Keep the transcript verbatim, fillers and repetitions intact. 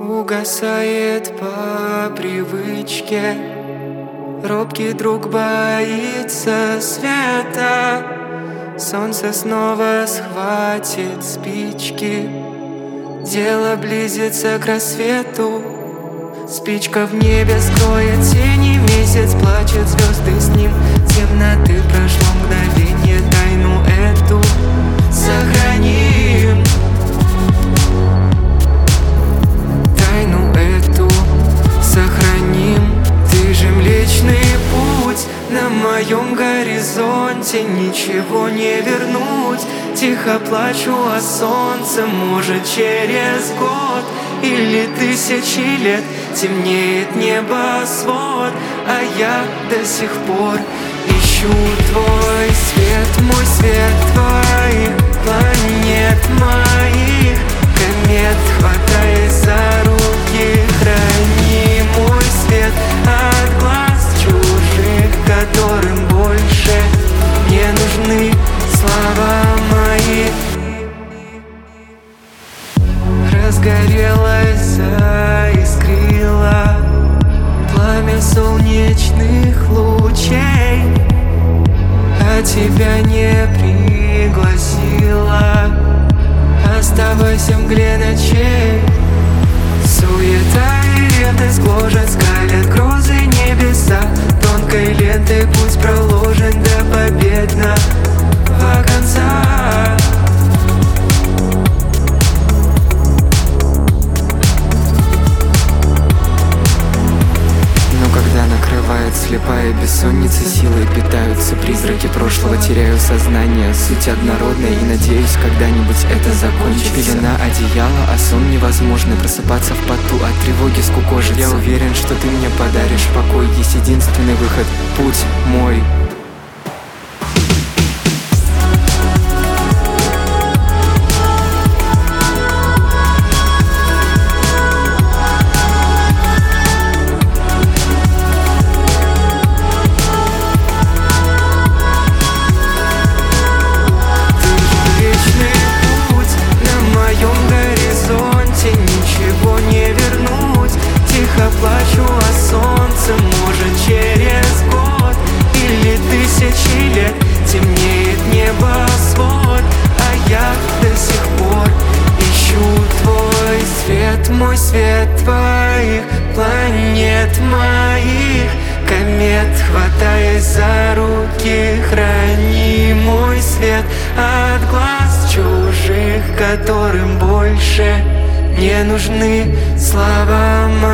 Угасает по привычке, робкий друг боится света. Солнце снова схватит спички, дело близится к рассвету. Спичка в небе скроет тени, месяц плачет, звезды с ним. Темноты прошло мгновение, тайну эту сохраним. Тайну эту сохраним. Ты же Млечный Путь, на моем горизонте ничего не вернуть. Тихо плачу, а солнце может через год или тысячи лет темнеет небосвод, а я до сих пор ищу твой свет, мой свет твоих планет моих комет. Хватай за руки, храни мой свет от глаз чужих, которым больше не нужны слова мои. Разгорелась, заискрила пламя солнечных лучей, а тебя не пригласила. Оставайся в мгле ночей. Суета и ревность гложет, скалят грозы небеса. Тонкой лентой путь проложен до победного конца. Накрывает слепая бессонница, силой питаются призраки прошлого. Теряю сознание, суть однородная, и надеюсь, когда-нибудь это закончится. Пелена одеяла, а сон невозможно. Просыпаться в поту, от тревоги скукожиться. Я уверен, что ты мне подаришь покой. Есть единственный выход, путь мой. Плачу, а солнце может через год или тысячи лет темнеет небосвод, а я до сих пор ищу твой свет, мой свет твоих планет моих комет. Хватаясь за руки, храни мой свет от глаз чужих, которым больше не нужны слова мои.